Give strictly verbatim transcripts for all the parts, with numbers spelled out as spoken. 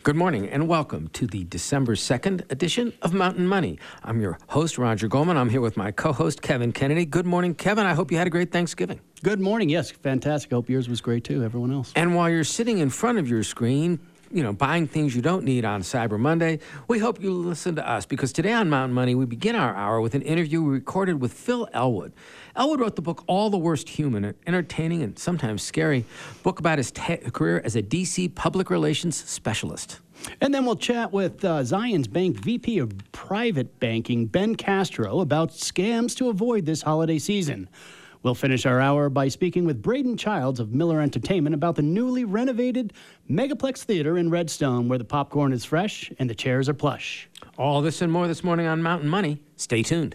Good morning and welcome to the December second edition of Mountain Money. I'm your host, Roger Goldman. I'm here with my co-host, Kevin Kennedy. Good morning, Kevin. I hope you had a great Thanksgiving. Good morning. Yes, fantastic. Hope yours was great too, everyone else. And while you're sitting in front of your screen, you know, buying things you don't need on Cyber Monday, we hope you listen to us because today on Mountain Money, we begin our hour with an interview we recorded with Phil Elwood. Elwood wrote the book All the Worst Human, an entertaining and sometimes scary book about his te- career as a D C public relations specialist. And then we'll chat with uh, Zions Bank V P of Private Banking, Ben Castro, about scams to avoid this holiday season. We'll finish our hour by speaking with Braden Childs of Miller Entertainment about the newly renovated Megaplex Theater in Redstone, where the popcorn is fresh and the chairs are plush. All this and more this morning on Mountain Money. Stay tuned.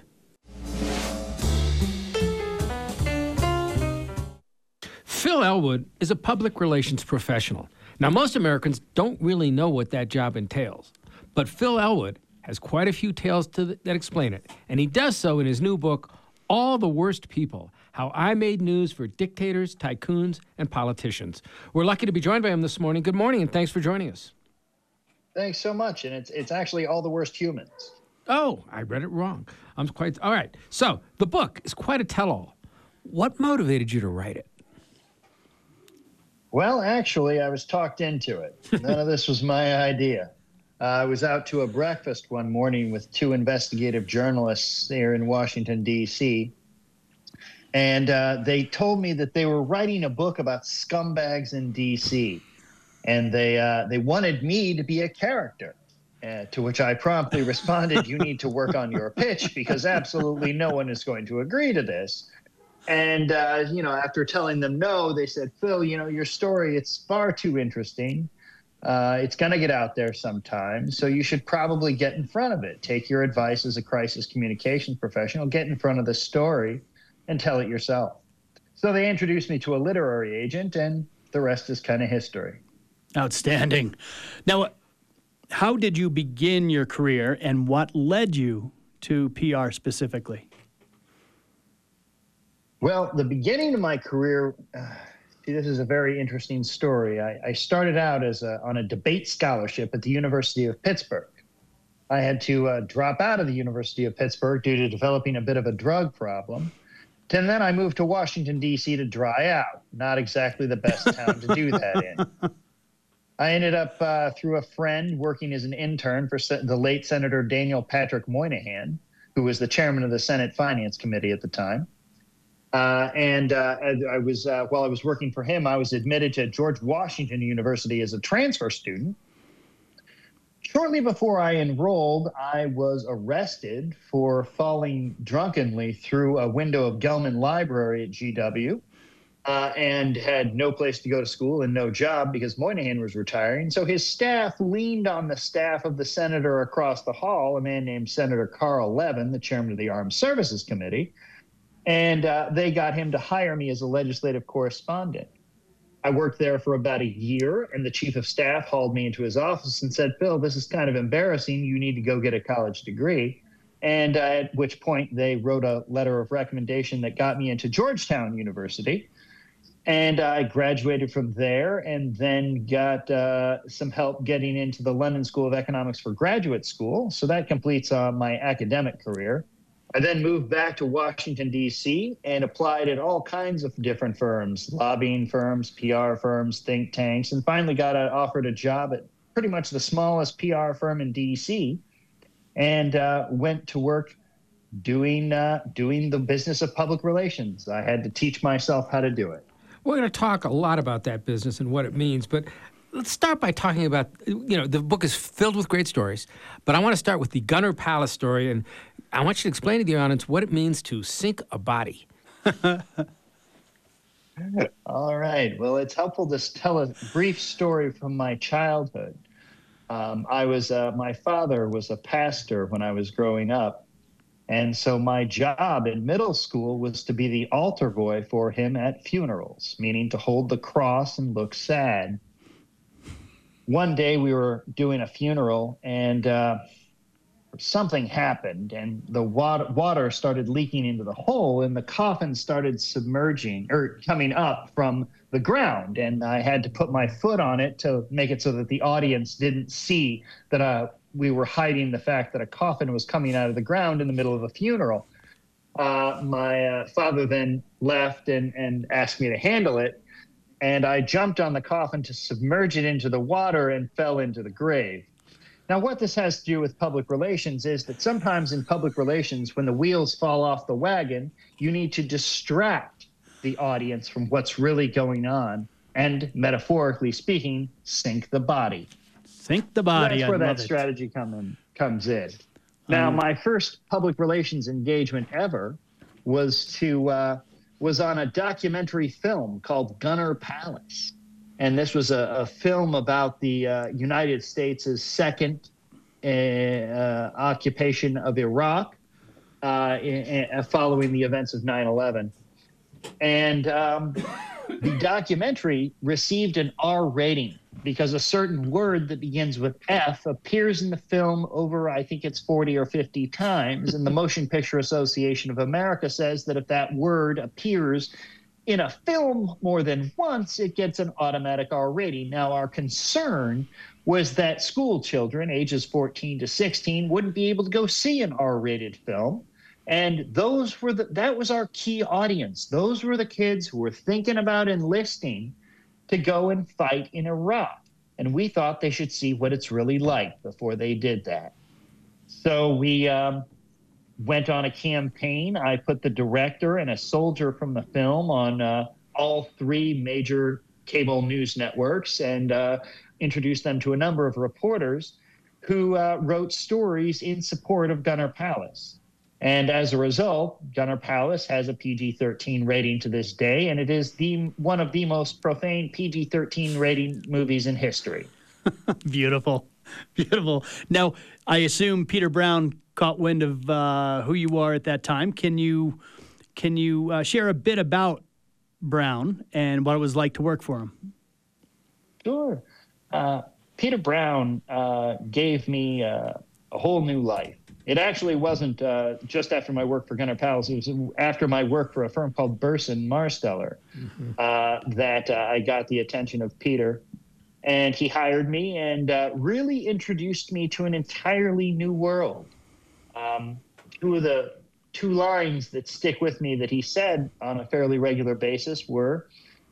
Phil Elwood is a public relations professional. Now, most Americans don't really know what that job entails, but Phil Elwood has quite a few tales to th- that explain it, and he does so in his new book, All the Worst People: How I Made News for Dictators, Tycoons, and Politicians. We're lucky to be joined by him this morning. Good morning, and thanks for joining us. Thanks so much, and it's it's actually All the Worst Humans. Oh, I read it wrong. I'm quite all right. So the book is quite a tell-all. What motivated you to write it? Well, actually, I was talked into it. None of this was my idea. Uh, I was out to a breakfast one morning with two investigative journalists here in Washington, D C, and uh, they told me that they were writing a book about scumbags in D C, and they uh, they wanted me to be a character, uh, to which I promptly responded, you need to work on your pitch because absolutely no one is going to agree to this. And, uh, you know, after telling them no, they said, Phil, you know, your story, it's far too interesting. Uh, it's going to get out there sometime. So you should probably get in front of it. Take your advice as a crisis communications professional, get in front of the story and tell it yourself. So they introduced me to a literary agent, and the rest is kind of history. Outstanding. Now, how did you begin your career and what led you to P R specifically? Well, the beginning of my career, uh, see, this is a very interesting story. I, I started out as a, on a debate scholarship at the University of Pittsburgh. I had to uh, drop out of the University of Pittsburgh due to developing a bit of a drug problem. And then I moved to Washington, D C to dry out. Not exactly the best town to do that in. I ended up, uh, through a friend, working as an intern for se- the late Senator Daniel Patrick Moynihan, who was the chairman of the Senate Finance Committee at the time. Uh, and uh, I was uh, while I was working for him, I was admitted to George Washington University as a transfer student. Shortly before I enrolled, I was arrested for falling drunkenly through a window of Gelman Library at G W uh, and had no place to go to school and no job because Moynihan was retiring. So his staff leaned on the staff of the senator across the hall, a man named Senator Carl Levin, the chairman of the Armed Services Committee. And uh, they got him to hire me as a legislative correspondent. I worked there for about a year, and the chief of staff hauled me into his office and said, Phil, this is kind of embarrassing. You need to go get a college degree. And uh, at which point they wrote a letter of recommendation that got me into Georgetown University. And I graduated from there and then got uh, some help getting into the London School of Economics for graduate school. So that completes uh, my academic career. I then moved back to Washington, D C, and applied at all kinds of different firms, lobbying firms, P R firms, think tanks, and finally got a, offered a job at pretty much the smallest P R firm in D C, and uh, went to work doing uh, doing the business of public relations. I had to teach myself how to do it. We're going to talk a lot about that business and what it means, but let's start by talking about, you know, the book is filled with great stories, but I want to start with the Gunner Palace story, and I want you to explain to the audience what it means to sink a body. All right. Well, it's helpful to tell a brief story from my childhood. Um, I was, uh, my father was a pastor when I was growing up. And so my job in middle school was to be the altar boy for him at funerals, meaning to hold the cross and look sad. One day we were doing a funeral and uh, something happened and the water, water started leaking into the hole and the coffin started submerging or coming up from the ground, and I had to put my foot on it to make it so that the audience didn't see that uh, we were hiding the fact that a coffin was coming out of the ground in the middle of a funeral. Uh, my uh, father then left and, and asked me to handle it, and I jumped on the coffin to submerge it into the water and fell into the grave. Now, what this has to do with public relations is that sometimes in public relations, when the wheels fall off the wagon, you need to distract the audience from what's really going on and, metaphorically speaking, sink the body. Sink the body. That's where I that love it. strategy come in, comes in. Now, Um, my first public relations engagement ever was to uh, was on a documentary film called Gunner Palace. And this was a, a film about the uh, United States' second uh, uh, occupation of Iraq uh, in, in, following the events of nine eleven. And um, the documentary received an R rating because a certain word that begins with F appears in the film over, I think it's forty or fifty times. And the Motion Picture Association of America says that if that word appears in a film more than once, it gets an automatic R rating. Now, our concern was that school children, ages fourteen to sixteen, wouldn't be able to go see an R-rated film. And those were the, that was our key audience. Those were the kids who were thinking about enlisting to go and fight in Iraq. And we thought they should see what it's really like before they did that. So we um, went on a campaign. I put the director and a soldier from the film on uh, all three major cable news networks and uh, introduced them to a number of reporters who uh, wrote stories in support of Gunner Palace. And as a result, Gunner Palace has a P G thirteen rating to this day, and it is the one of the most profane P G thirteen rating movies in history. Beautiful. Beautiful. Now, I assume Peter Brown caught wind of uh, who you are at that time. Can you can you uh, share a bit about Brown and what it was like to work for him? Sure. Uh, Peter Brown uh, gave me uh, a whole new life. It actually wasn't uh, just after my work for Gunner Palace. It was after my work for a firm called Burson Marsteller mm-hmm. uh, that uh, I got the attention of Peter. And he hired me and uh, really introduced me to an entirely new world. Um, two of the two lines that stick with me that he said on a fairly regular basis were,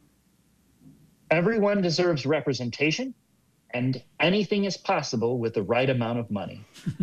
"Everyone deserves representation, and anything is possible with the right amount of money."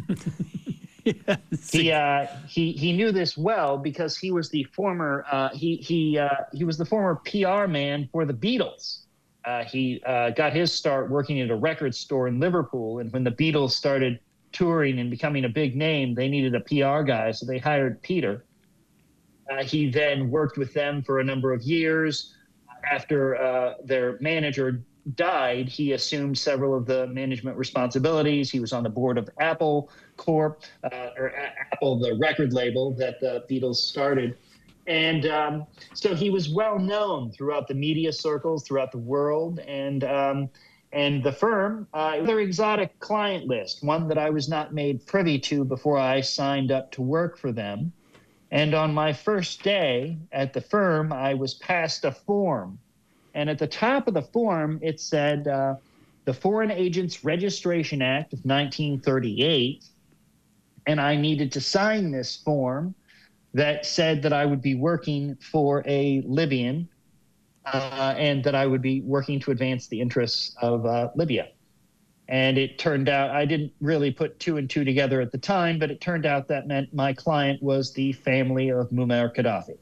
Yes. He uh, he he knew this well because he was the former uh, he he uh, he was the former P R man for the Beatles. Uh, he uh, got his start working at a record store in Liverpool, and when the Beatles started touring and becoming a big name, they needed a P R guy, so they hired Peter. Uh, he then worked with them for a number of years. After uh, their manager died, he assumed several of the management responsibilities. He was on the board of Apple Corp, uh, or A- Apple, the record label that the Beatles started. And um, so he was well known throughout the media circles, throughout the world. And um, and the firm, uh, their exotic client list, one that I was not made privy to before I signed up to work for them. And on my first day at the firm, I was passed a form. And at the top of the form, it said, uh, the Foreign Agents Registration Act of nineteen thirty-eight. And I needed to sign this form that said that I would be working for a Libyan uh, and that I would be working to advance the interests of uh, Libya. And it turned out, I didn't really put two and two together at the time, but it turned out that meant my client was the family of Muammar Gaddafi.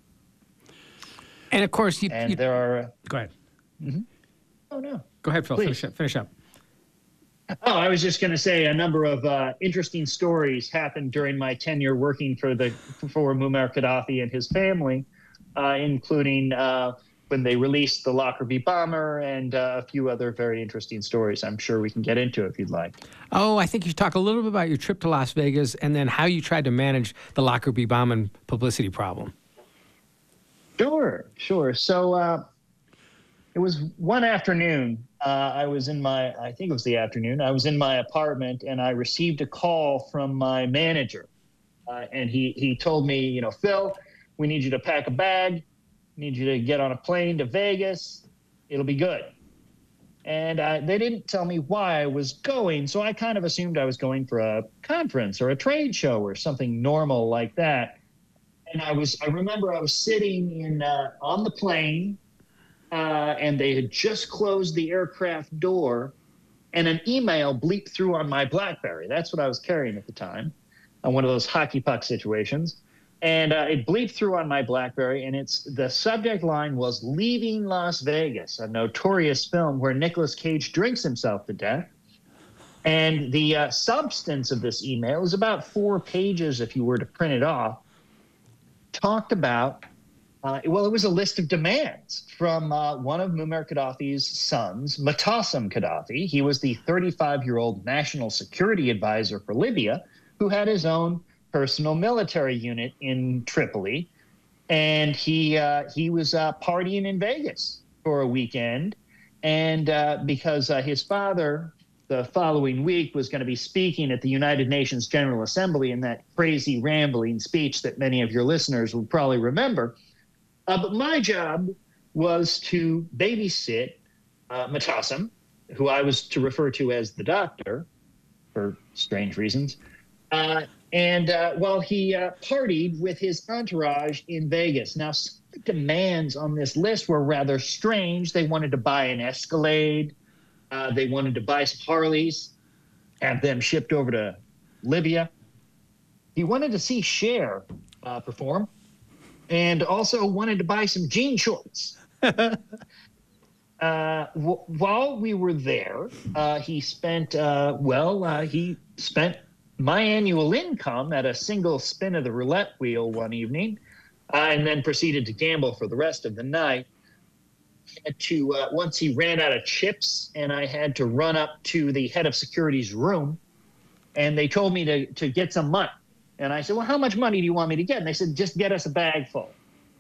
And of course, you. And you, there are. Go ahead. Mm-hmm. Oh, no. Go ahead, Phil. Please. Finish up. Finish up. Oh, I was just going to say a number of uh, interesting stories happened during my tenure working for the for Muammar Gaddafi and his family, uh, including uh, when they released the Lockerbie bomber and uh, a few other very interesting stories. I'm sure we can get into if you'd like. Oh, I think you should talk a little bit about your trip to Las Vegas and then how you tried to manage the Lockerbie bombing publicity problem. Sure, sure. So uh, it was one afternoon. Uh, I was in my, I think it was the afternoon. I was in my apartment and I received a call from my manager. Uh, and he, he told me, you know, Phil, we need you to pack a bag. Need you to get on a plane to Vegas. It'll be good. And uh, they didn't tell me why I was going, so I kind of assumed I was going for a conference or a trade show or something normal like that. And I was, I remember I was sitting in uh, on the plane, uh, and they had just closed the aircraft door, and an email bleeped through on my BlackBerry. That's what I was carrying at the time, on one of those hockey puck situations. And uh, it bleeped through on my BlackBerry, and it's the subject line was "Leaving Las Vegas," a notorious film where Nicolas Cage drinks himself to death. And the uh, substance of this email is about four pages if you were to print it off. Talked about, uh, well, it was a list of demands from uh, one of Muammar Gaddafi's sons, Motassem Gaddafi. He was the thirty-five-year-old national security advisor for Libya, who had his own personal military unit in Tripoli, and he uh, he was uh, partying in Vegas for a weekend, and uh, because uh, his father the following week was going to be speaking at the United Nations General Assembly in that crazy rambling speech that many of your listeners will probably remember. Uh, but my job was to babysit uh, Motassem, who I was to refer to as the doctor for strange reasons. Uh, And uh, well, he uh, partied with his entourage in Vegas. Now, some of the demands on this list were rather strange. They wanted to buy an Escalade. Uh, they wanted to buy some Harleys, have them shipped over to Libya. He wanted to see Cher uh, perform, and also wanted to buy some jean shorts. uh, w- while we were there, uh, he spent, uh, well, uh, he spent my annual income at a single spin of the roulette wheel one evening, uh, and then proceeded to gamble for the rest of the night. Had to uh, once he ran out of chips, and I had to run up to the head of security's room, and they told me to to get some money. And I said, "Well, how much money do you want me to get?" And they said, "Just get us a bag full."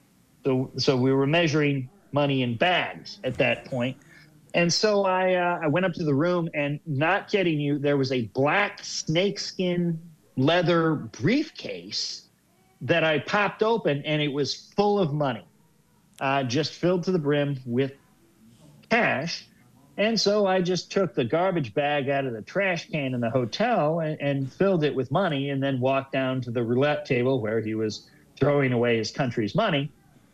So so we were measuring money in bags at that point. And so I uh, I went up to the room, and not kidding you, there was a black snakeskin leather briefcase that I popped open, and it was full of money, uh, just filled to the brim with cash. And so I just took the garbage bag out of the trash can in the hotel and, and filled it with money, and then walked down to the roulette table where he was throwing away his country's money.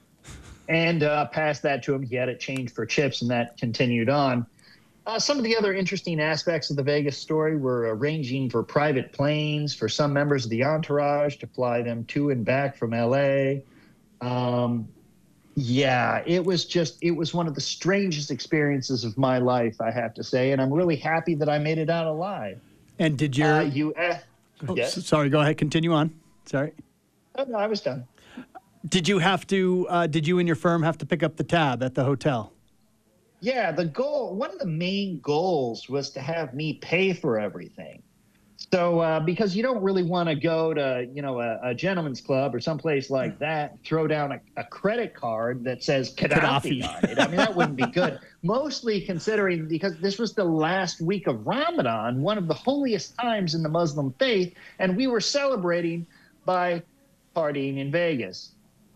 And uh, passed that to him. He had it changed for chips, and that continued on. Uh, some of the other interesting aspects of the Vegas story were arranging for private planes for some members of the entourage to fly them to and back from L A. Um, yeah, it was just, it was one of the strangest experiences of my life, I have to say. And I'm really happy that I made it out alive. And did your... Uh, you, uh, oh, yes? s- Sorry, go ahead. Continue on. Sorry. Oh, no, I was done. Did you have to, uh, did you and your firm have to pick up the tab at the hotel? Yeah, the goal, one of the main goals was to have me pay for everything. So, uh, because you don't really want to go to, you know, a, a gentleman's club or someplace like that, throw down a, a credit card that says Gaddafi, Gaddafi. on it. I mean, that wouldn't be good. Mostly considering, because this was the last week of Ramadan, one of the holiest times in the Muslim faith, and we were celebrating by partying in Vegas.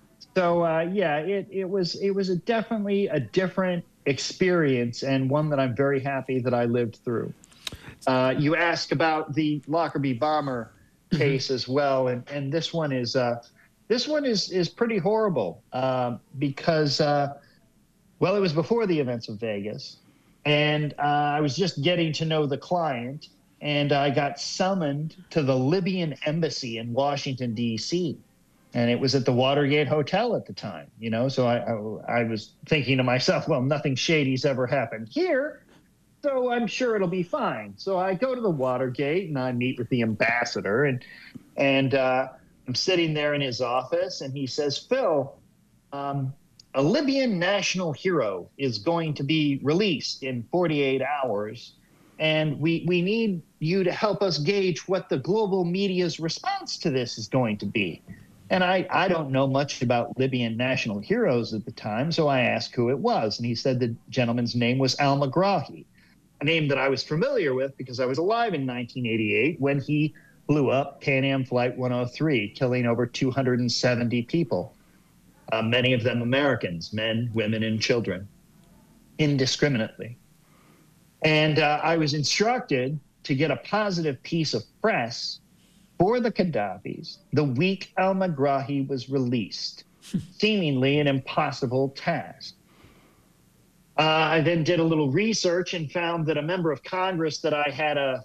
So uh, yeah, it, it was it was a definitely a different experience, and one that I'm very happy that I lived through. Uh, you asked about the Lockerbie bomber case as well, and, and this one is uh, this one is is pretty horrible uh, because uh, well, it was before the events of Vegas, and uh, I was just getting to know the client, and I got summoned to the Libyan embassy in Washington, D C, and it was at the Watergate Hotel at the time, you know, so I, I, I was thinking to myself, well, nothing shady's ever happened here, so I'm sure it'll be fine. So I go to the Watergate, and I meet with the ambassador, and and uh, I'm sitting there in his office, and he says, Phil, um, a Libyan national hero is going to be released in forty-eight hours, and we, we need you to help us gauge what the global media's response to this is going to be. And I, I don't know much about Libyan national heroes at the time, so I asked who it was. And he said the gentleman's name was Al-Megrahi, a name that I was familiar with because I was alive in nineteen eighty-eight when he blew up Pan Am Flight one oh three, killing over two hundred seventy people. uh, many of them Americans, men, women, and children, indiscriminately. And uh, I was instructed to get a positive piece of press for the Gaddafis the week al-Megrahi was released, seemingly an impossible task. Uh, I then did a little research and found that a member of Congress that I had a,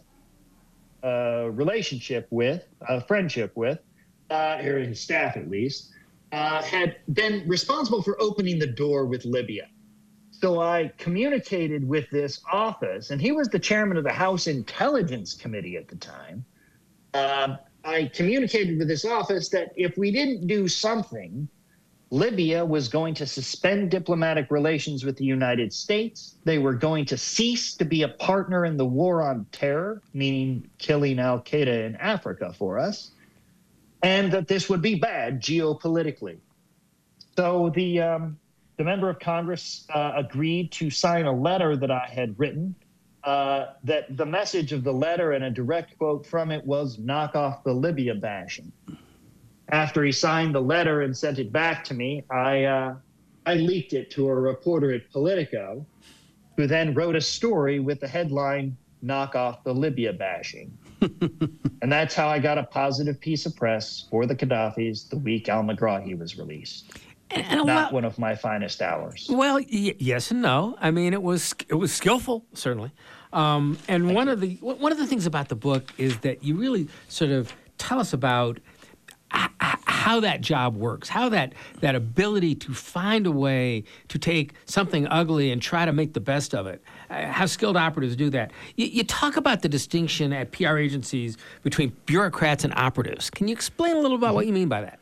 a relationship with, a friendship with, uh, or his staff at least, uh, had been responsible for opening the door with Libya. So I communicated with this office, and he was the chairman of the House Intelligence Committee at the time. Um, I communicated with this office that if we didn't do something, Libya was going to suspend diplomatic relations with the United States. They were going to cease to be a partner in the war on terror, meaning killing al-Qaeda in Africa for us, and that this would be bad geopolitically. So the... Um, The member of Congress uh, agreed to sign a letter that I had written, uh, that the message of the letter and a direct quote from it was knock off the Libya bashing. After he signed the letter and sent it back to me, I, uh, I leaked it to a reporter at Politico, who then wrote a story with the headline, knock off the Libya bashing. And that's how I got a positive piece of press for the Gaddafis the week al-Megrahi was released. And, and Not well, one of my finest hours. Well, y- yes and no. I mean, it was it was skillful, certainly. Um, and Thank one you. of the one of the things about the book is that you really sort of tell us about h- h- how that job works, how that that ability to find a way to take something ugly and try to make the best of it. Uh, how skilled operatives do that. You, you talk about the distinction at P R agencies between bureaucrats and operatives. Can you explain a little about what you mean by that?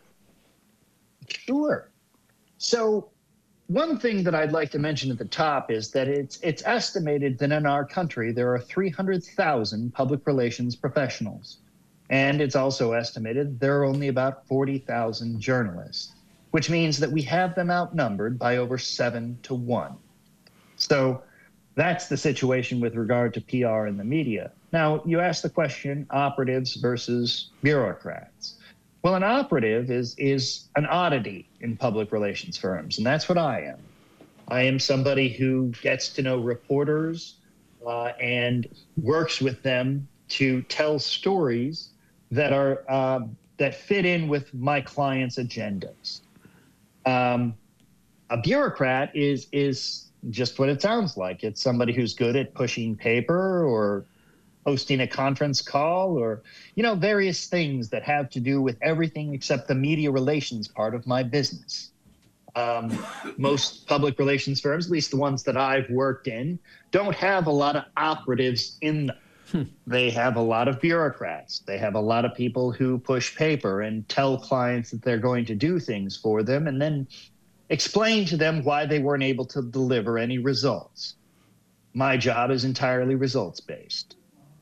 Sure. So one thing that I'd like to mention at the top is that it's it's estimated that in our country there are three hundred thousand public relations professionals. And it's also estimated there are only about forty thousand journalists, which means that we have them outnumbered by over seven to one. So that's the situation with regard to P R in the media. Now, you asked the question, operatives versus bureaucrats. Well, an operative is is an oddity in public relations firms, and that's what I am. I am somebody who gets to know reporters uh, and works with them to tell stories that are uh, that fit in with my clients' agendas. Um, a bureaucrat is is just what it sounds like. It's somebody who's good at pushing paper or hosting a conference call or, you know, various things that have to do with everything except the media relations part of my business. Um, most public relations firms, at least the ones that I've worked in, don't have a lot of operatives in them. Hmm. They have a lot of bureaucrats. They have a lot of people who push paper and tell clients that they're going to do things for them and then explain to them why they weren't able to deliver any results. My job is entirely results-based.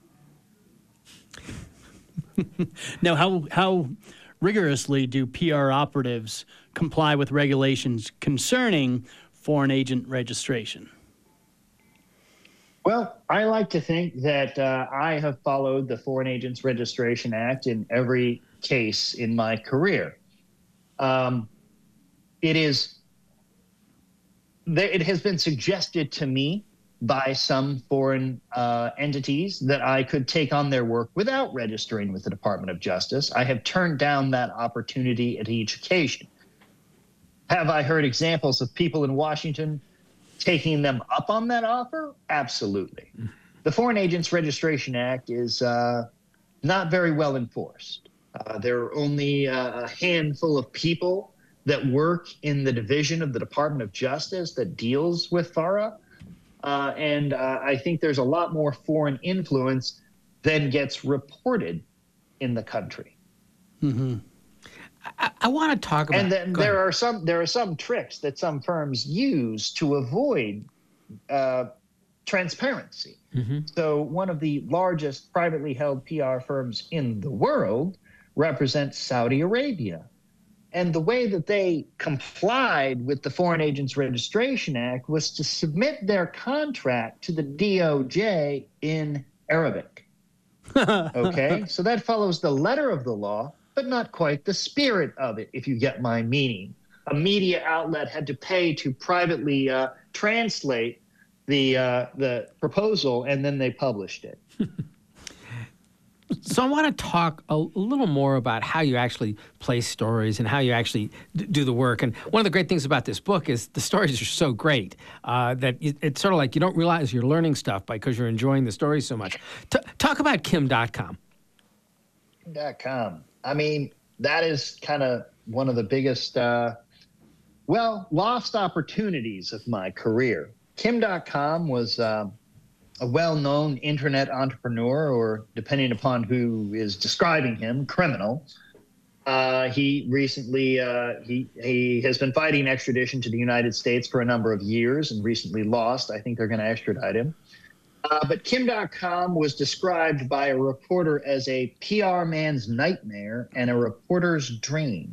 Now, how how rigorously do P R operatives comply with regulations concerning foreign agent registration? Well, I like to think that uh, I have followed the Foreign Agents Registration Act in every case in my career. Um, it is, it has been suggested to me by some foreign uh, entities that I could take on their work without registering with the Department of Justice. I have turned down that opportunity at each occasion. Have I heard examples of people in Washington taking them up on that offer? Absolutely. The Foreign Agents Registration Act is uh, not very well enforced. Uh, there are only uh, a handful of people that work in the division of the Department of Justice that deals with FARA. Uh, and uh, I think there's a lot more foreign influence than gets reported in the country. Mm-hmm. I, I want to talk about. And then go there ahead. are some there are some tricks that some firms use to avoid uh, transparency. Mm-hmm. So one of the largest privately held P R firms in the world represents Saudi Arabia. And the way that they complied with the Foreign Agents Registration Act was to submit their contract to the D O J in Arabic. Okay, so that follows the letter of the law, but not quite the spirit of it, if you get my meaning. a media outlet had to pay to privately uh, translate the uh, the proposal, and then they published it. So I want to talk a, a little more about how you actually place stories and how you actually d- do the work. And one of the great things about this book is the stories are so great uh, that it, it's sort of like you don't realize you're learning stuff because you're enjoying the stories so much. T- talk about Kim dot com. Kim dot com. I mean, that is kind of one of the biggest, uh, well, lost opportunities of my career. Kim dot com was uh, a well-known internet entrepreneur, or depending upon who is describing him, criminal. Uh, he recently, uh, he, he has been fighting extradition to the United States for a number of years and recently lost. I think they're going to extradite him. Uh, but Kim dot com was described by a reporter as a P R man's nightmare and a reporter's dream.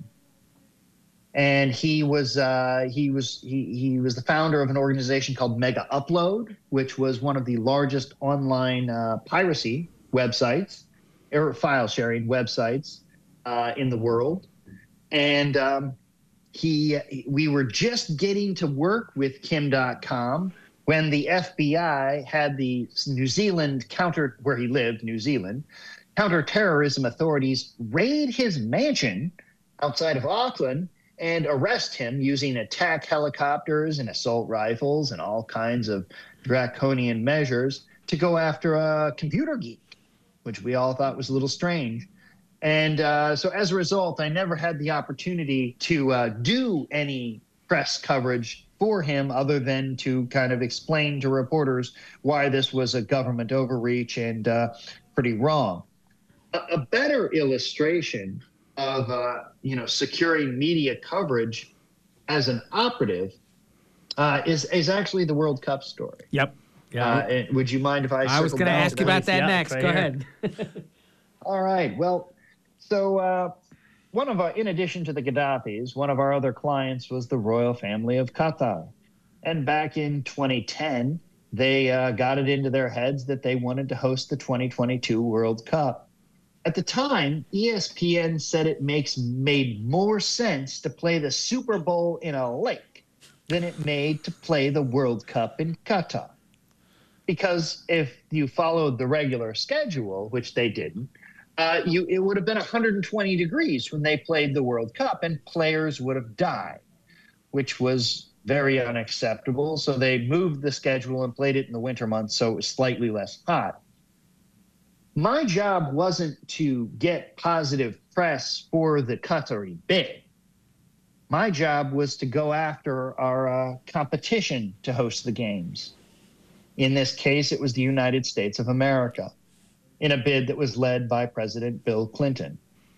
And he was uh, he was he, he was the founder of an organization called Mega Upload, which was one of the largest online uh, piracy websites or file sharing websites uh, in the world. And um, he we were just getting to work with Kim dot com when the F B I had the New Zealand counter, where he lived, New Zealand, counterterrorism authorities raid his mansion outside of Auckland and arrest him using attack helicopters and assault rifles and all kinds of draconian measures to go after a computer geek, which we all thought was a little strange. And uh, so as a result, I never had the opportunity to uh, do any press coverage for him other than to kind of explain to reporters why this was a government overreach and uh, pretty wrong. A, a better illustration of uh, you know securing media coverage as an operative uh, is is actually the World Cup story. Yep. Yeah. Uh, and would you mind if I? I was going to ask you about that yeah, next. right Go here. ahead. All right. Well, so uh, one of our, in addition to the Gaddafis, one of our other clients was the royal family of Qatar, and back in twenty ten, they uh, got it into their heads that they wanted to host the twenty twenty-two World Cup. At the time, E S P N said it makes made more sense to play the Super Bowl in a lake than it made to play the World Cup in Qatar. Because if you followed the regular schedule, which they didn't, uh, you it would have been one hundred twenty degrees when they played the World Cup, and players would have died, which was very unacceptable. So they moved the schedule and played it in the winter months, so it was slightly less hot. My job wasn't to get positive press for the Qatari bid. My job was to go after our uh, competition to host the games. In this case, it was the United States of America, in a bid that was led by President Bill Clinton.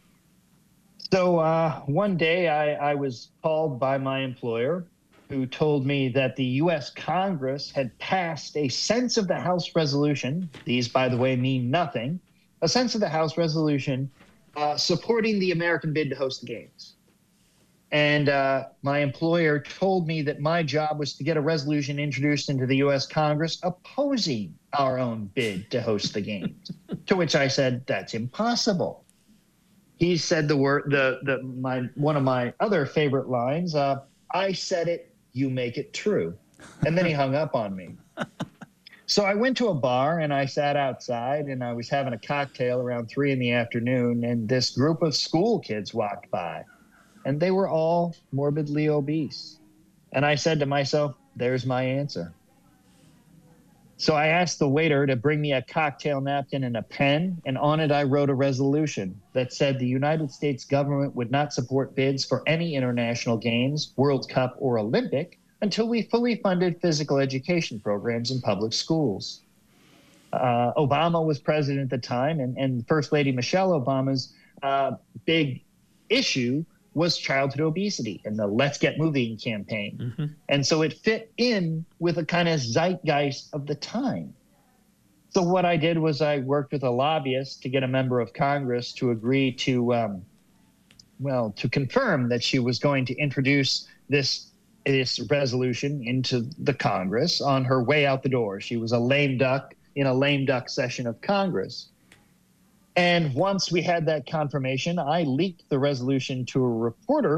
So uh, one day I, I was called by my employer, who told me that the U S Congress had passed a sense of the House resolution. These, by the way, mean nothing. A sense of the House resolution uh, supporting the American bid to host the games. And uh, my employer told me that my job was to get a resolution introduced into the U S Congress opposing our own bid to host the games, to which I said, that's impossible. He said the word, the, the, my, one of my other favorite lines, uh, I said it, you make it true. And then he hung up on me. So I went to a bar and I sat outside and I was having a cocktail around three in the afternoon, and this group of school kids walked by and they were all morbidly obese. And I said to myself, there's my answer. So I asked the waiter to bring me a cocktail napkin and a pen, and on it I wrote a resolution that said the United States government would not support bids for any international games, World Cup or Olympic, until we fully funded physical education programs in public schools. Uh, Obama was president at the time, and, and First Lady Michelle Obama's uh, big issue was childhood obesity and the Let's Get Moving campaign. Mm-hmm. And so it fit in with a kind of zeitgeist of the time. So what I did was I worked with a lobbyist to get a member of Congress to agree to, um, well, to confirm that she was going to introduce this, this resolution into the Congress on her way out the door. She was a lame duck in a lame duck session of Congress. And once we had that confirmation, I leaked the resolution to a reporter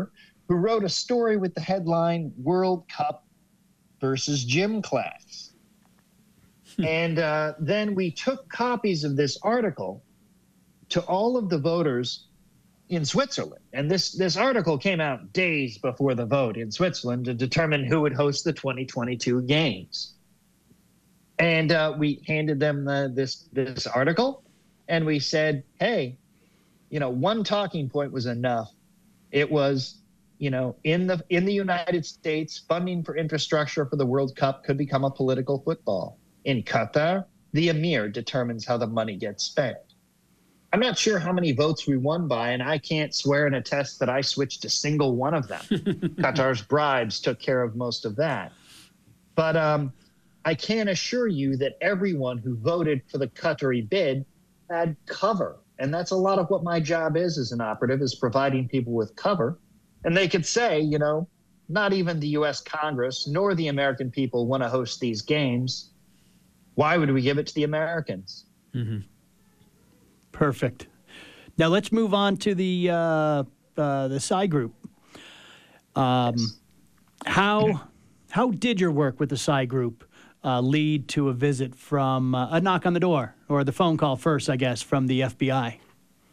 who wrote a story with the headline World Cup versus Gym Class. And uh, then we took copies of this article to all of the voters in Switzerland. And this, this article came out days before the vote in Switzerland to determine who would host the twenty twenty-two games. And uh, we handed them the, this, this article, and we said, hey, you know, one talking point was enough. It was, you know, in the in the United States, funding for infrastructure for the World Cup could become a political football. In Qatar, the emir determines how the money gets spent. I'm not sure how many votes we won by, and I can't swear and attest that I switched a single one of them. Qatar's bribes took care of most of that. But um, I can assure you that everyone who voted for the Qatari bid had cover. And that's a lot of what my job is as an operative, is providing people with cover. And they could say, you know, not even the U S Congress nor the American people want to host these games. Why would we give it to the Americans? Mm-hmm. Perfect. Now let's move on to the uh, uh, the Psy Group. Um, Yes. How how did your work with the Psy Group uh, lead to a visit from uh, a knock on the door, or the phone call first, I guess, from the F B I?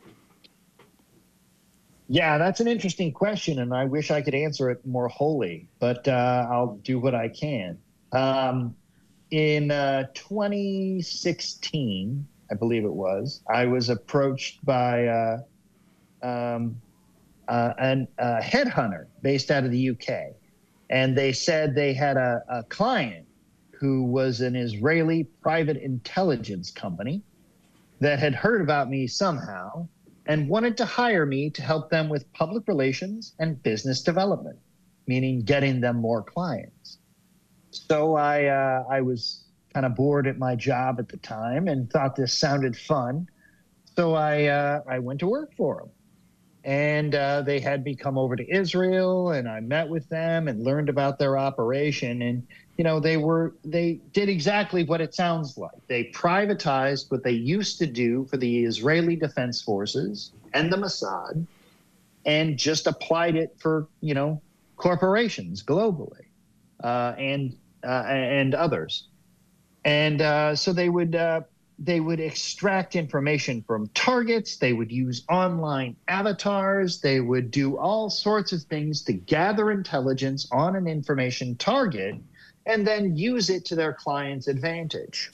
Yeah, that's an interesting question, and I wish I could answer it more wholly, but uh, I'll do what I can. Um, in uh, twenty sixteen, I believe it was, I was approached by uh, um, uh, an, a headhunter based out of the U K, and they said they had a, a client who was an Israeli private intelligence company that had heard about me somehow and wanted to hire me to help them with public relations and business development, meaning getting them more clients. So I uh, I was kind of bored at my job at the time and thought this sounded fun. So I uh, I went to work for them. And uh, they had me come over to Israel, and I met with them and learned about their operation. And, you know, they were they did exactly what it sounds like. They privatized what they used to do for the Israeli Defense Forces and the Mossad, and just applied it for, you know, corporations globally uh, and uh, and others. And uh, so they would uh, they would extract information from targets. They would use online avatars. They would do all sorts of things to gather intelligence on an information target and then use it to their client's advantage.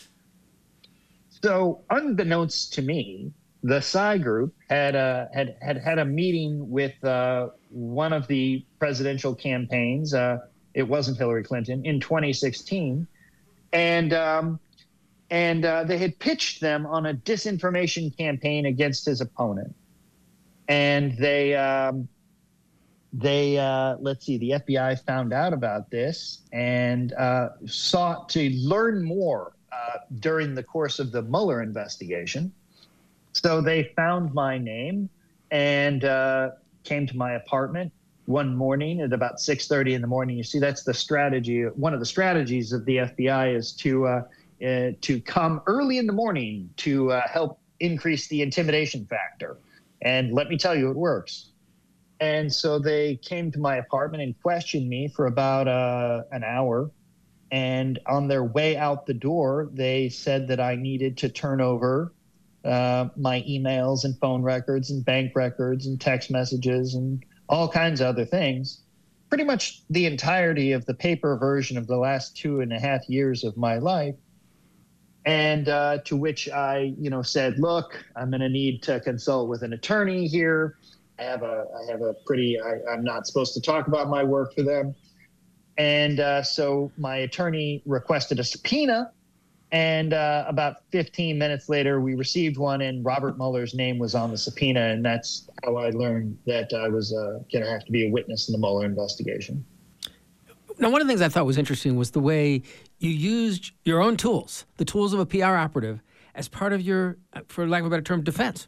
So unbeknownst to me, the Psy Group had a, had, had, had a meeting with uh, one of the presidential campaigns. Uh, it wasn't Hillary Clinton, in twenty sixteen. And um, And uh, they had pitched them on a disinformation campaign against his opponent. And they, um, they uh, let's see, the F B I found out about this and uh, sought to learn more uh, during the course of the Mueller investigation. So they found my name and uh, came to my apartment one morning at about six thirty in the morning. You see, that's the strategy. One of the strategies of the F B I is to uh, Uh, to come early in the morning to uh, help increase the intimidation factor. And let me tell you, it works. And so they came to my apartment and questioned me for about uh, an hour. And on their way out the door, they said that I needed to turn over uh, my emails and phone records and bank records and text messages and all kinds of other things. Pretty much the entirety of the paper version of the last two and a half years of my life. And uh, to which I, you know, said, look, I'm going to need to consult with an attorney here. I have a, I have a pretty, I, I'm not supposed to talk about my work for them. And uh, so my attorney requested a subpoena. And uh, about fifteen minutes later, we received one, and Robert Mueller's name was on the subpoena. And that's how I learned that I was uh, going to have to be a witness in the Mueller investigation. Now, one of the things I thought was interesting was the way you used your own tools, the tools of a P R operative, as part of your, for lack of a better term, defense.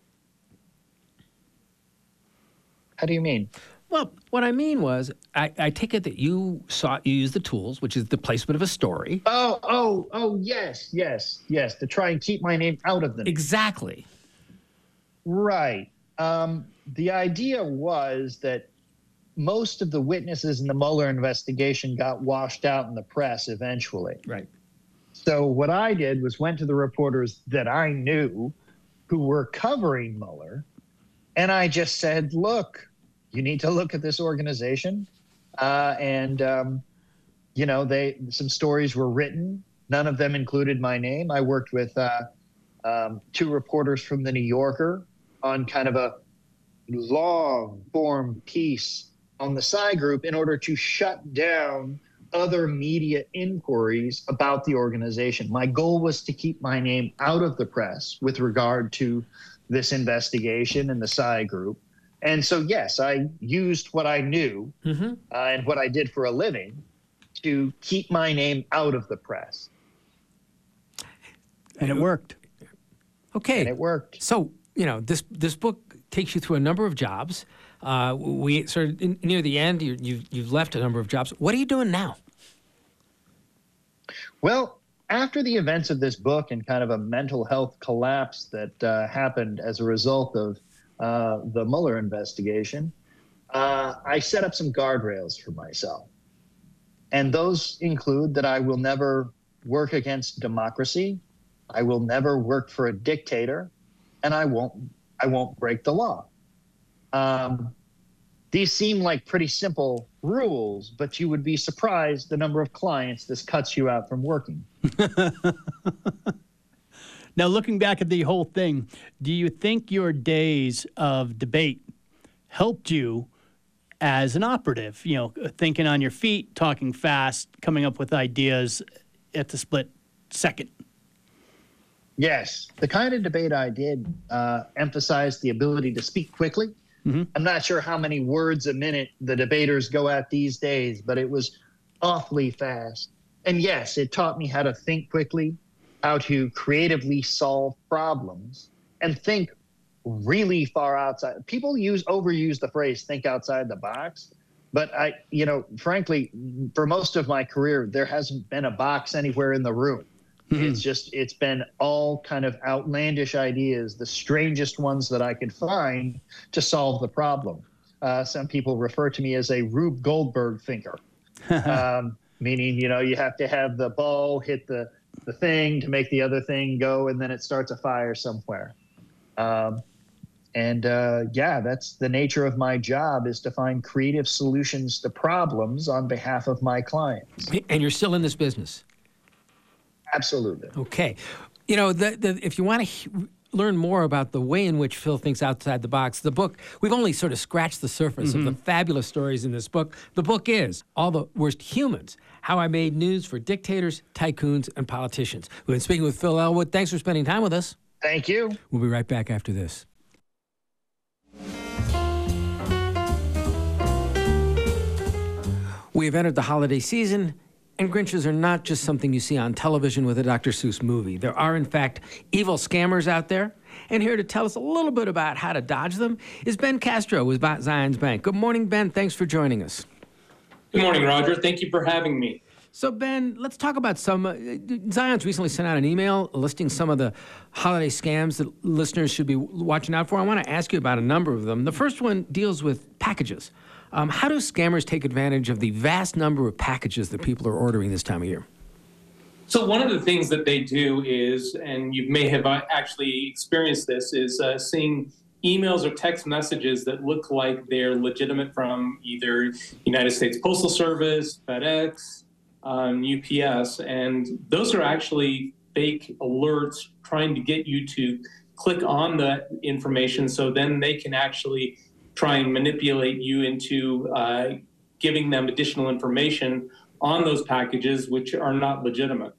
How do you mean? Well, what I mean was, I, I take it that you saw you used the tools, which is the placement of a story. Oh, oh, oh, yes, yes, yes, to try and keep my name out of them. Exactly. Right. Um, the idea was that most of the witnesses in the Mueller investigation got washed out in the press eventually. Right. So what I did was went to the reporters that I knew who were covering Mueller, and I just said, look, you need to look at this organization. Uh, and, um, you know, they some stories were written. None of them included my name. I worked with uh, um, two reporters from the New Yorker on kind of a long form piece on the Psy Group in order to shut down other media inquiries about the organization. My goal was to keep my name out of the press with regard to this investigation and the Psy Group. And so, yes, I used what I knew mm-hmm. uh, and what I did for a living to keep my name out of the press. And it worked. Okay. And it worked. So, you know, this this book takes you through a number of jobs. Uh, we sort of in, near the end, you, you've you've left a number of jobs. What are you doing now? Well, after the events of this book and kind of a mental health collapse that uh, happened as a result of uh, the Mueller investigation, uh, I set up some guardrails for myself. And those include that I will never work against democracy, I will never work for a dictator, and I won't I won't break the law. Um, these seem like pretty simple rules, but you would be surprised the number of clients this cuts you out from working. Now, looking back at the whole thing, do you think your days of debate helped you as an operative? You know, thinking on your feet, talking fast, coming up with ideas at the split second. Yes. The kind of debate I did uh, emphasized the ability to speak quickly. Mm-hmm. I'm not sure how many words a minute the debaters go at these days, but it was awfully fast. And yes, it taught me how to think quickly, how to creatively solve problems, and think really far outside. People use overuse the phrase think outside the box. But I, you know, frankly, for most of my career, there hasn't been a box anywhere in the room. Mm-hmm. It's just, it's been all kind of outlandish ideas, the strangest ones that I could find to solve the problem. Uh, some people refer to me as a Rube Goldberg thinker, um, meaning, you know, you have to have the ball hit the, the thing to make the other thing go, and then it starts a fire somewhere. Um, and uh, yeah, that's the nature of my job, is to find creative solutions to problems on behalf of my clients. And you're still in this business? Absolutely. Okay. You know, the, the, if you want to he- learn more about the way in which Phil thinks outside the box, the book, we've only sort of scratched the surface mm-hmm. of the fabulous stories in this book. The book is All the Worst Humans, How I Made News for Dictators, Tycoons, and Politicians. We've been speaking with Phil Elwood. Thanks for spending time with us. Thank you. We'll be right back after this. We have entered the holiday season, and Grinches are not just something you see on television with a Doctor Seuss movie. There are, in fact, evil scammers out there. And here to tell us a little bit about how to dodge them is Ben Castro with Zions Bank. Good morning, Ben. Thanks for joining us. Good morning, Roger. Thank you for having me. So, Ben, let's talk about some. Uh, Zions recently sent out an email listing some of the holiday scams that listeners should be watching out for. I want to ask you about a number of them. The first one deals with packages. Um, how do scammers take advantage of the vast number of packages that people are ordering this time of year? So one of the things that they do is, and you may have actually experienced this, is uh, seeing emails or text messages that look like they're legitimate from either United States Postal Service, FedEx, um, U P S, and those are actually fake alerts trying to get you to click on that information so then they can actually try and manipulate you into uh, giving them additional information on those packages, which are not legitimate.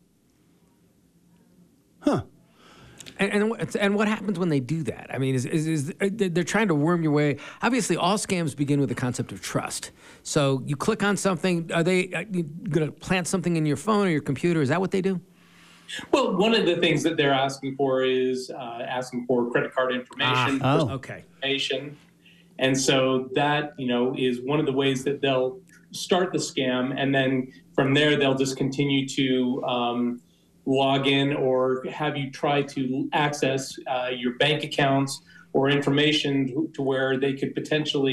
Huh. And, and and what happens when they do that? I mean, is, is, is they're trying to worm your way. Obviously, all scams begin with the concept of trust. So you click on something. Are they going to plant something in your phone or your computer? Is that what they do? Well, one of the things that they're asking for is uh, asking for credit card information. Ah, oh, okay. Information. And so that, you know, is one of the ways that they'll start the scam. And then from there, they'll just continue to um, log in or have you try to access uh, your bank accounts or information to where they could potentially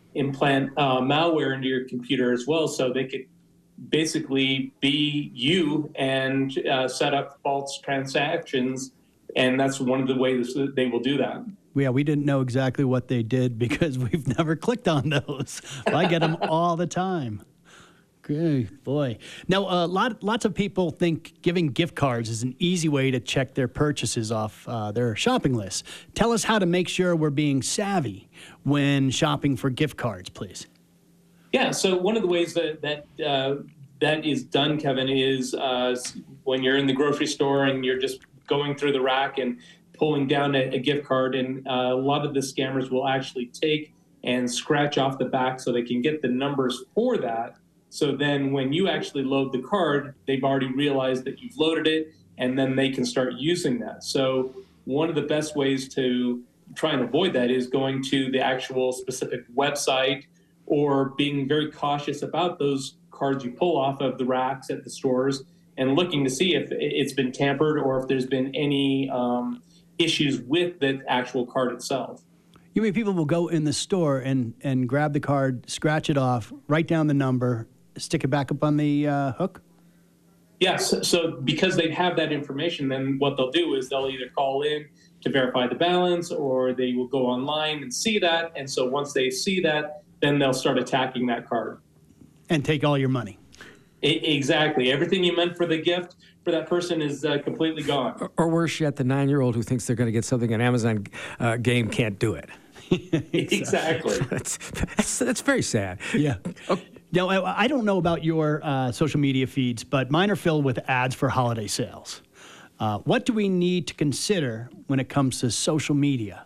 implant uh, malware into your computer as well, so they could basically be you and uh, set up false transactions. And that's one of the ways that they will do that. Yeah, we didn't know exactly what they did because we've never clicked on those. I get them all the time. Good boy. Now, a uh, lot, lots of people think giving gift cards is an easy way to check their purchases off uh, their shopping list. Tell us how to make sure we're being savvy when shopping for gift cards, please. Yeah. So one of the ways that that uh, that is done, Kevin, is uh, when you're in the grocery store and you're just going through the rack and pulling down a, a gift card, and uh, a lot of the scammers will actually take and scratch off the back so they can get the numbers for that. So then when you actually load the card, they've already realized that you've loaded it, and then they can start using that. So one of the best ways to try and avoid that is going to the actual specific website, or being very cautious about those cards you pull off of the racks at the stores and looking to see if it's been tampered or if there's been any um, issues with the actual card itself. You mean people will go in the store and, and grab the card, scratch it off, write down the number, stick it back up on the uh, hook? Yes. So because they have that information, then what they'll do is they'll either call in to verify the balance, or they will go online and see that. And so once they see that, then they'll start attacking that card. And take all your money. I- exactly. Everything you meant for the gift for that person is uh, completely gone. Or, or worse yet, the nine-year-old who thinks they're going to get something an Amazon uh, game can't do it. Exactly. that's, that's, that's very sad. Yeah. Okay. Now, I, I don't know about your uh, social media feeds, but mine are filled with ads for holiday sales. Uh, what do we need to consider when it comes to social media?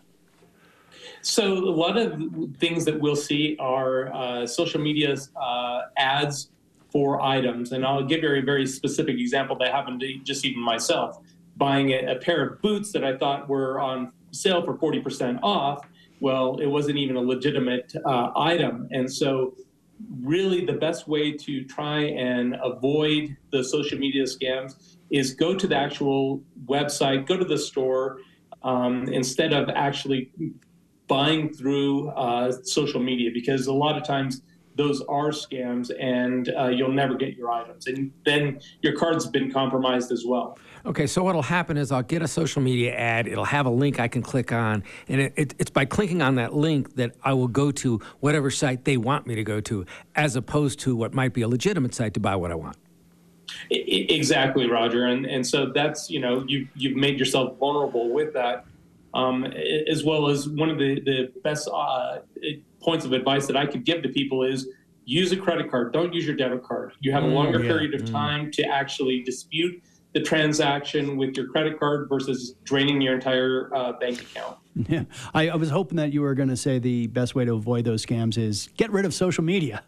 So a lot of things that we'll see are uh, social media uh, ads for items. And I'll give you a very specific example that happened to just even myself. Buying a, a pair of boots that I thought were on sale for forty percent off. Well, it wasn't even a legitimate uh, item. And so really the best way to try and avoid the social media scams is go to the actual website, go to the store, um, instead of actually buying through uh, social media, because a lot of times those are scams, and uh, you'll never get your items. And then your card's been compromised as well. Okay, so what'll happen is I'll get a social media ad. It'll have a link I can click on, and it, it, it's by clicking on that link that I will go to whatever site they want me to go to, as opposed to what might be a legitimate site to buy what I want. I, exactly, Roger. And and so that's, you know, you've, you've made yourself vulnerable with that, um, as well as one of the, the best uh, points of advice that I could give to people is use a credit card. Don't use your debit card. You have a longer mm, yeah. period of time mm. to actually dispute the transaction with your credit card versus draining your entire uh, bank account. Yeah, I, I was hoping that you were going to say the best way to avoid those scams is get rid of social media.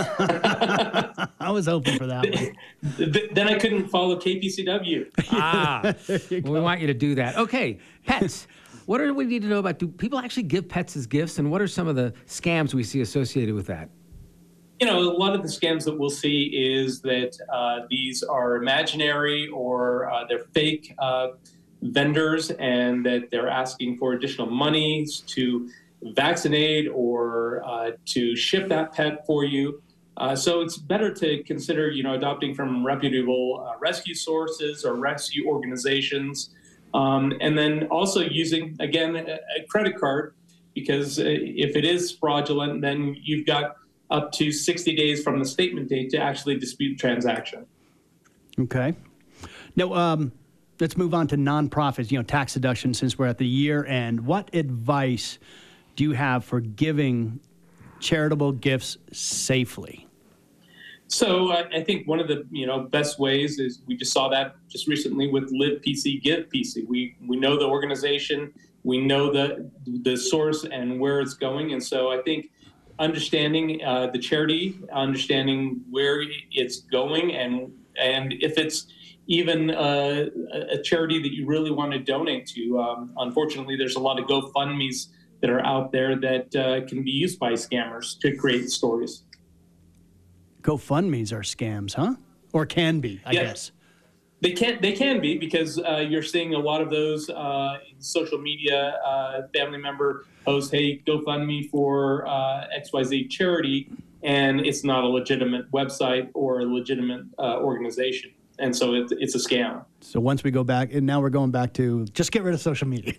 I was hoping for that one. Then I couldn't follow K P C W. Ah, well, we want you to do that. Okay, pets. What do we need to know about? Do people actually give pets as gifts, and what are some of the scams we see associated with that? You know, a lot of the scams that we'll see is that uh, these are imaginary or uh, they're fake uh, vendors, and that they're asking for additional monies to vaccinate or uh, to ship that pet for you. Uh, so it's better to consider, you know, adopting from reputable uh, rescue sources or rescue organizations. Um, and then also using, again, a, a credit card, because if it is fraudulent, then you've got up to sixty days from the statement date to actually dispute the transaction. Okay. Now, um, let's move on to nonprofits, you know, tax deduction, since we're at the year end. What advice do you have for giving charitable gifts safely? So uh, I think one of the, you know, best ways is, we just saw that just recently with Live P C, Give P C. We we know the organization, we know the the source and where it's going, and so I think understanding uh, the charity, understanding where it's going, and and if it's even uh, a charity that you really want to donate to. Um, unfortunately, there's a lot of GoFundMes that are out there that uh, can be used by scammers to create stories. GoFundMes are scams, huh? Or can be, I yeah. guess. They can they can be because uh, you're seeing a lot of those uh, in social media. Uh, family member posts, "Hey, GoFundMe for uh, X Y Z charity," and it's not a legitimate website or a legitimate uh, organization, and so it, it's a scam. So once we go back, and now we're going back to just get rid of social media.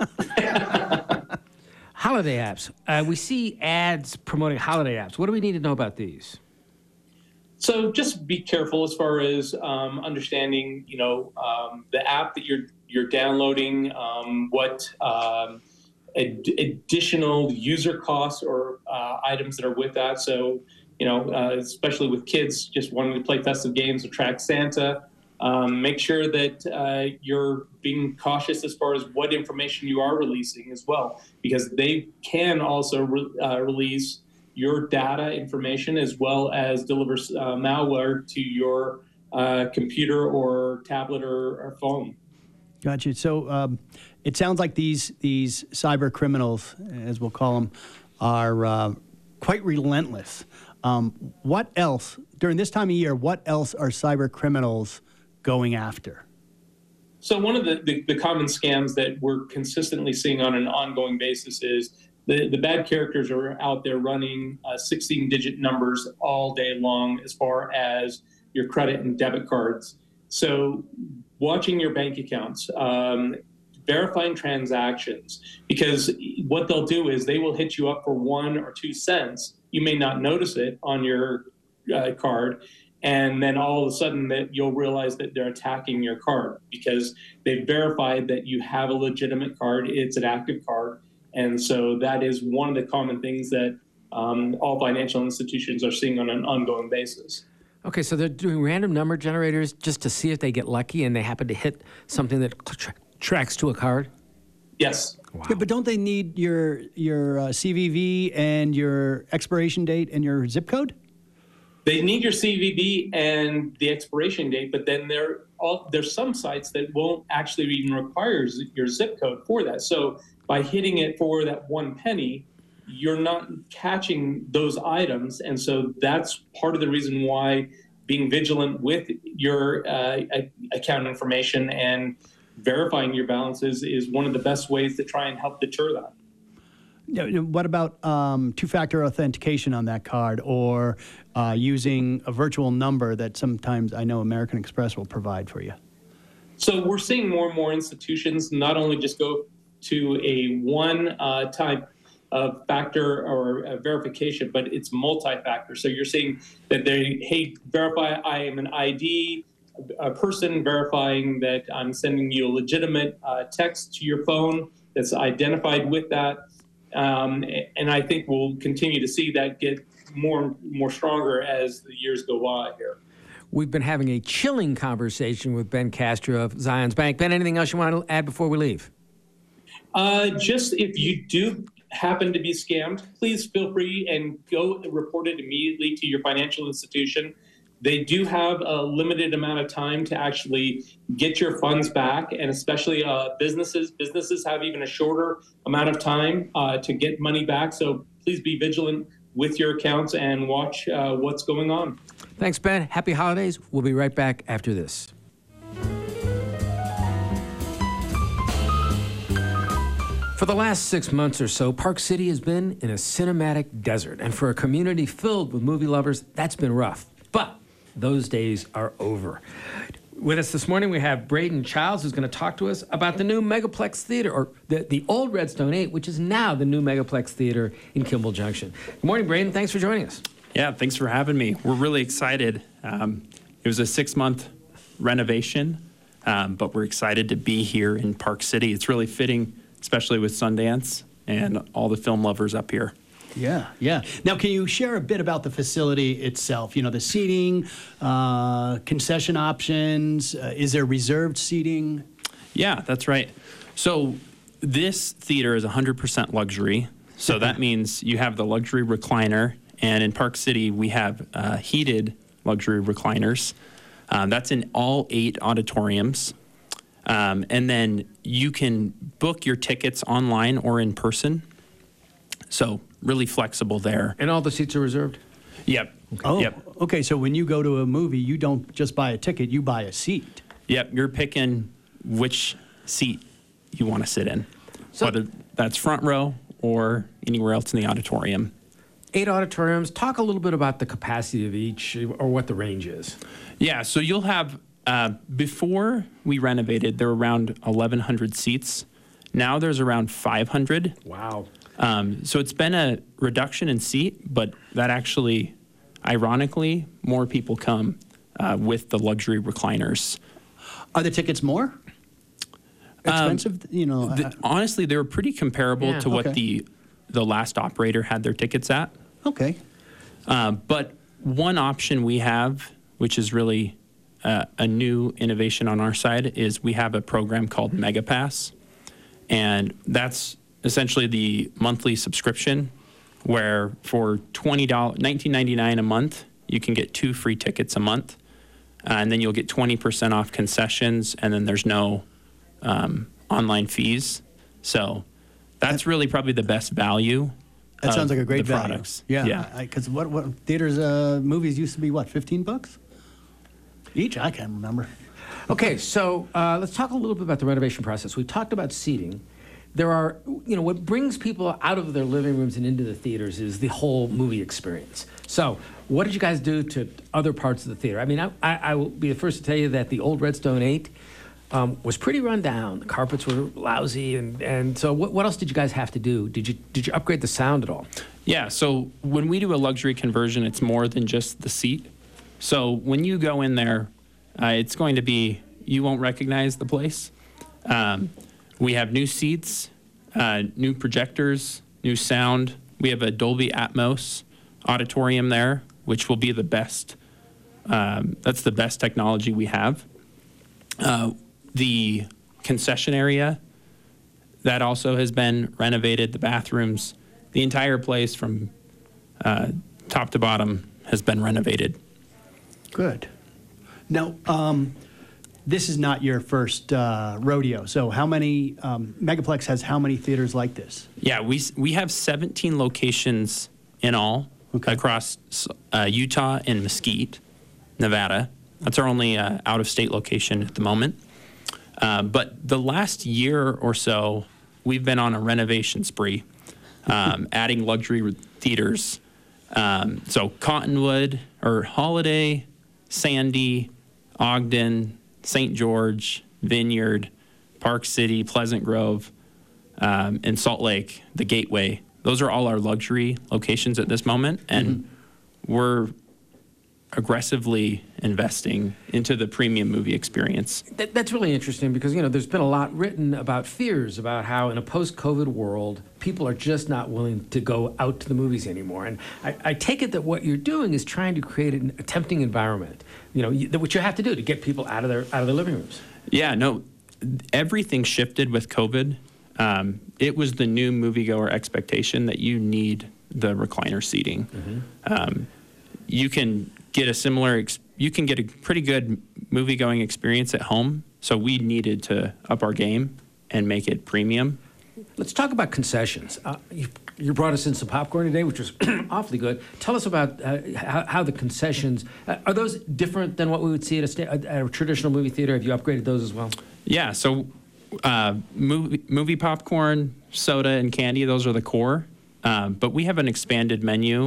Holiday apps. Uh, we see ads promoting holiday apps. What do we need to know about these? So just be careful as far as um, understanding, you know, um, the app that you're you're downloading, um, what um, ad- additional user costs or uh, items that are with that. So, you know, uh, especially with kids just wanting to play festive games or track Santa, um, make sure that uh, you're being cautious as far as what information you are releasing as well, because they can also re- uh, release your data information as well as deliver uh, malware to your uh, computer or tablet or, or phone. Gotcha. So um, it sounds like these these cyber criminals, as we'll call them, are uh, quite relentless. Um, what else, during this time of year, what else are cyber criminals going after? So one of the, the, the common scams that we're consistently seeing on an ongoing basis is The, the bad characters are out there running uh, sixteen-digit numbers all day long as far as your credit and debit cards. So watching your bank accounts, um, verifying transactions, because what they'll do is they will hit you up for one or two cents. You may not notice it on your uh, card, and then all of a sudden that you'll realize that they're attacking your card because they've verified that you have a legitimate card, it's an active card. And so that is one of the common things that um, all financial institutions are seeing on an ongoing basis. Okay, so they're doing random number generators just to see if they get lucky and they happen to hit something that tra- tracks to a card? Yes. Wow. Yeah, but don't they need your your uh, C V V and your expiration date and your zip code? They need your C V V and the expiration date, but then there all, there's some sites that won't actually even require your zip code for that. So by hitting it for that one penny, you're not catching those items. And so that's part of the reason why being vigilant with your uh, account information and verifying your balances is one of the best ways to try and help deter that. What about um, two-factor authentication on that card, or uh, using a virtual number that sometimes I know American Express will provide for you? So we're seeing more and more institutions not only just go to a one uh, type of factor or uh, verification, but it's multi-factor. So you're seeing that they, hey, verify I am an I D, a person verifying that I'm sending you a legitimate uh, text to your phone that's identified with that. Um, and I think we'll continue to see that get more more stronger as the years go by here. We've been having a chilling conversation with Ben Castro of Zions Bank. Ben, anything else you want to add before we leave? Uh, just if you do happen to be scammed, please feel free and go report it immediately to your financial institution. They do have a limited amount of time to actually get your funds back, and especially uh, businesses. Businesses have even a shorter amount of time uh, to get money back. So please be vigilant with your accounts and watch uh, what's going on. Thanks, Ben. Happy holidays. We'll be right back after this. For the last six months or so, Park City has been in a cinematic desert. And for a community filled with movie lovers, that's been rough. But those days are over. With us this morning, we have Braden Childs, who's going to talk to us about the new Megaplex Theater, or the, the old Redstone eight, which is now the new Megaplex Theater in Kimball Junction. Good morning, Braden. Thanks for joining us. Yeah, thanks for having me. We're really excited. Um, it was a six-month renovation, um, but we're excited to be here in Park City. It's really fitting, especially with Sundance and all the film lovers up here. Yeah, yeah. Now, can you share a bit about the facility itself? You know, the seating, uh, concession options. Uh, is there reserved seating? Yeah, that's right. So this theater is one hundred percent luxury. So that means you have the luxury recliner. And in Park City, we have uh, heated luxury recliners. Um, that's in all eight auditoriums. Um, and then you can book your tickets online or in person. So really flexible there. And all the seats are reserved? Yep. Oh, Yep. okay. So when you go to a movie, you don't just buy a ticket, you buy a seat. Yep, you're picking which seat you want to sit in, So- whether that's front row or anywhere else in the auditorium. Eight auditoriums. Talk a little bit about the capacity of each or what the range is. Yeah, so you'll have, uh, before we renovated, there were around eleven hundred seats. Now there's around five hundred. Wow. Um, so it's been a reduction in seat, but that actually, ironically, more people come uh, with the luxury recliners. Are the tickets more expensive? you know, The, uh, honestly, they were pretty comparable Yeah. to what Okay. the the last operator had their tickets at. okay. Uh, but one option we have, which is really uh, a new innovation on our side, is we have a program called MegaPass. And that's essentially the monthly subscription where for twenty dollars, nineteen ninety-nine a month, you can get two free tickets a month. Uh, and then you'll get twenty percent off concessions, and then there's no um, online fees. So that's really probably the best value. That of sounds like a great the value. products. Yeah, Yeah. because what what theaters uh, movies used to be what fifteen bucks each? I can't remember. Okay, so uh, let's talk a little bit about the renovation process. We talked about seating. There are, you know, what brings people out of their living rooms and into the theaters is the whole movie experience. So, what did you guys do to other parts of the theater? I mean, I, I, I will be the first to tell you that the old Redstone eight um, was pretty run down. The carpets were lousy, and, and so what, what else did you guys have to do? Did you did you upgrade the sound at all? Yeah, so when we do a luxury conversion, it's more than just the seat. So when you go in there, uh, it's going to be, you won't recognize the place. Um, we have new seats, uh, new projectors, new sound. We have a Dolby Atmos auditorium there, which will be the best. Um, that's the best technology we have. Uh, the concession area, that also has been renovated. The bathrooms, the entire place from uh, top to bottom has been renovated. Good. Now, um, this is not your first uh, rodeo. So, how many um, Megaplex has how many theaters like this? Yeah, we we have seventeen locations in all Okay. across uh, Utah and Mesquite, Nevada. That's our only uh, out-of-state location at the moment. Uh, but the last year or so, we've been on a renovation spree, um, adding luxury theaters. Um, so Cottonwood or Holiday, Sandy, Ogden, Saint George, Vineyard, Park City, Pleasant Grove, um, and Salt Lake, the Gateway. Those are all our luxury locations at this moment, and mm-hmm. we're aggressively investing into the premium movie experience. That, that's really interesting because, you know, there's been a lot written about fears about how in a post-COVID world, people are just not willing to go out to the movies anymore. And I, I take it that what you're doing is trying to create an, a tempting environment, you know, you, what you have to do to get people out of their out of their living rooms. Yeah, no, everything shifted with COVID. Um, it was the new moviegoer expectation that you need the recliner seating. Mm-hmm. Um, you can get a similar, ex- you can get a pretty good movie-going experience at home. So we needed to up our game and make it premium. Let's talk about concessions. Uh, you, you brought us in some popcorn today, which was awfully good. Tell us about uh, how, how the concessions, uh, are those different than what we would see at a, sta- at a traditional movie theater? Have you upgraded those as well? Yeah, so uh, movie, movie popcorn, soda, and candy, those are the core. Um, but we have an expanded menu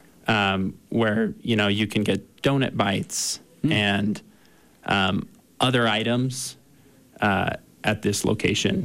Um, where, you know, you can get donut bites mm. and um, other items uh, at this location.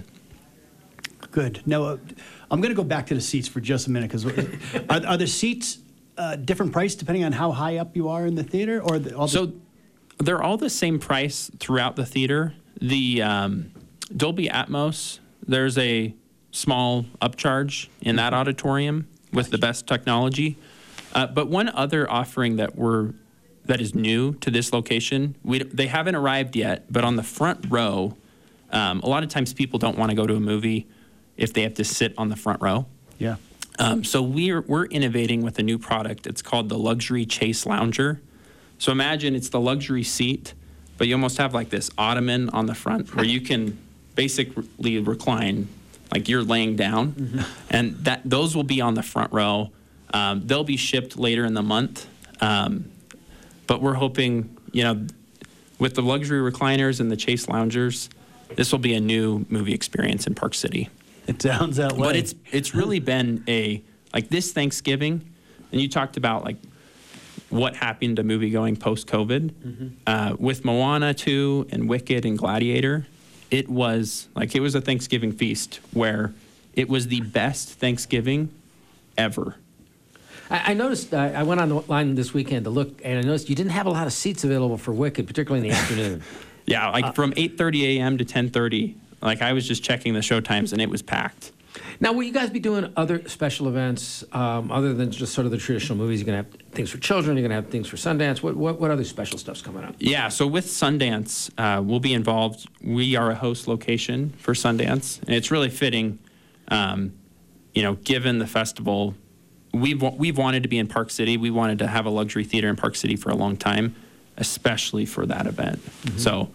Good. Now, uh, I'm going to go back to the seats for just a minute because are, are the seats uh, different price depending on how high up you are in the theater? Or the, all the So they're all the same price throughout the theater. The um, Dolby Atmos, there's a small upcharge in that auditorium with the best technology. Uh, but one other offering that we're that is new to this location, we they haven't arrived yet, but on the front row, um, a lot of times people don't want to go to a movie if they have to sit on the front row. Yeah. Um, so we're we're innovating with a new product. It's called the Luxury Chase Lounger. So imagine it's the luxury seat, but you almost have like this ottoman on the front where you can basically recline like you're laying down, mm-hmm. and that those will be on the front row. Um, they'll be shipped later in the month, um, but we're hoping, you know, with the luxury recliners and the Chase loungers, this will be a new movie experience in Park City. It sounds that way. But it's it's really been a, like this Thanksgiving, and you talked about like what happened to movie going post-COVID. Mm-hmm. Uh, with Moana two and Wicked and Gladiator, it was like it was a Thanksgiving feast where it was the best Thanksgiving ever. I, I noticed, uh, I went online this weekend to look, and I noticed you didn't have a lot of seats available for Wicked, particularly in the afternoon. Yeah, like uh, from eight thirty a.m. to ten thirty, like I was just checking the show times, and it was packed. Now, will you guys be doing other special events um, other than just sort of the traditional movies? You're going to have things for children, you're going to have things for Sundance. What, what, what other special stuff's coming up? Yeah, so with Sundance, uh, we'll be involved. We are a host location for Sundance, and it's really fitting, um, you know, given the festival. We've, we've wanted to be in Park City. We wanted to have a luxury theater in Park City for a long time, especially for that event. Mm-hmm. So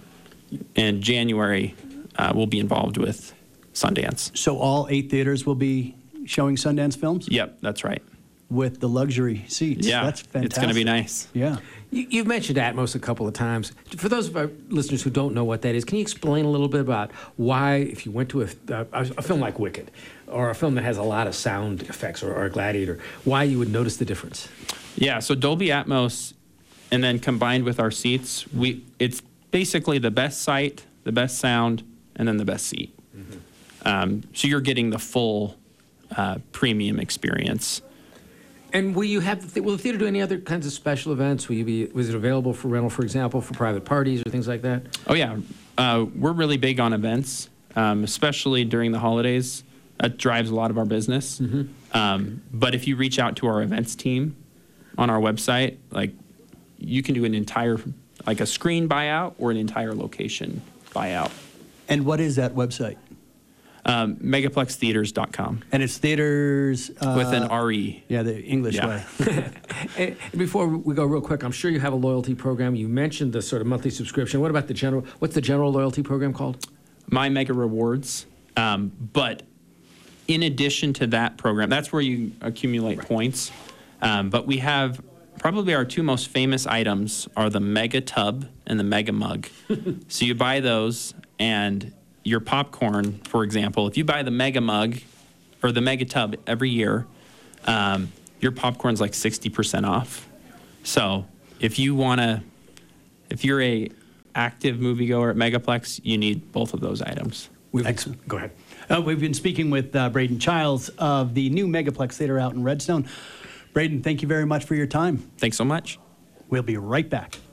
in January, uh, we'll be involved with Sundance. So all eight theaters will be showing Sundance films? Yep, that's right. With the luxury seats. Yeah, that's fantastic. It's going to be nice. Yeah. You, you've mentioned Atmos a couple of times. For those of our listeners who don't know what that is, can you explain a little bit about why, if you went to a, a, a film like Wicked, or a film that has a lot of sound effects, or, or Gladiator, why you would notice the difference? Yeah, so Dolby Atmos, and then combined with our seats, we it's basically the best sight, the best sound, and then the best seat. Mm-hmm. Um, so you're getting the full uh, premium experience. And will you have? The, will the theater do any other kinds of special events? Will you be? Was it available for rental, for example, for private parties or things like that? Oh yeah, uh, we're really big on events, um, especially during the holidays. That drives a lot of our business. Mm-hmm. Um, but if you reach out to our events team on our website, like you can do an entire, like a screen buyout or an entire location buyout. And what is that website? Um, megaplex theaters dot com. And it's theaters... Uh, with an R E. Yeah, the English yeah. way. And before we go real quick, I'm sure you have a loyalty program. You mentioned the sort of monthly subscription. What about the general... What's the general loyalty program called? My Mega Rewards. Um, but in addition to that program, that's where you accumulate right. points. Um, but we have... Probably our two most famous items are the Mega Tub and the Mega Mug. So you buy those, and your popcorn, for example, if you buy the Mega Mug or the Mega Tub every year, um, your popcorn's like sixty percent off. So if you want to, if you're a active moviegoer at Megaplex, you need both of those items. We've Excellent. Go ahead. Uh, we've been speaking with uh, Braden Childs of the new Megaplex Theater out in Redstone. Braden, thank you very much for your time. Thanks so much. We'll be right back.